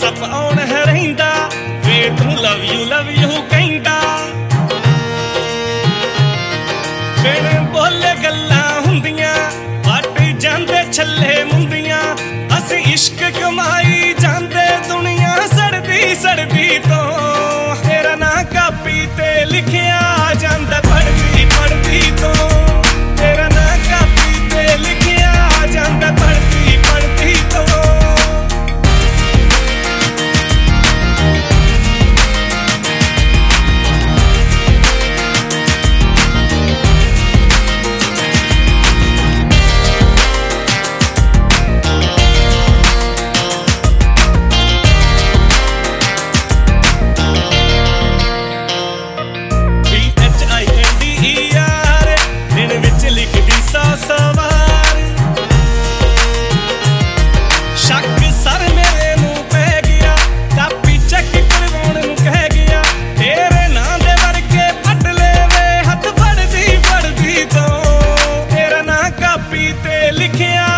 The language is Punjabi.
WhatsApp on ਹੈ ਰਹਿੰਦਾ ਵੇ ਤੂੰ love you ਕਹਿੰਦਾ ਬਿਨ ਬੋਲੇ ਗੱਲਾਂ ਹੁੰਦੀਆਂ ਵੱਟ ਜਾਂਦੇ ਛੱਲੇ ਮੁੰਦੀਆਂ ਅਸੀਂ ਇਸ਼ਕ ਕਮਾਈ ਜਾਂਦੇ ਦੁਨੀਆ ਸੜਦੀ ਤੋਂ ਤੇਰਾ ਨਾਂ ਕਾਪੀ ਤੇ ਲਿਖਿਆ ਜਾਂਦਾ ਪੜ੍ਹਦੀ ਤੋਂ ਤੇਰਾ ਨਾਂ ਕਾਪੀ ਤੇ ਲਿਖਿਆ ਜਾਂਦਾ ਪੜ੍ਹਦੀ ਤੋਂ ਸਵਾਰ ਸ਼ੱਕ ਸਰ ਮੇਰੇ ਨੂੰ ਪੈ ਗਿਆ ਕਾਪੀ ਚੈੱਕ ਕਰਵਾਉਣ ਨੂੰ ਕਹਿ ਗਿਆ ਤੇਰੇ ਨਾਂ ਦੇ ਵਰਗੇ ਪੱਟ ਲੈਵੇ ਹੱਥ ਫੜਦੀ ਤੋਂ ਤੇਰਾ ਨਾਂ ਕਾਪੀ ਤੇ ਲਿਖਿਆ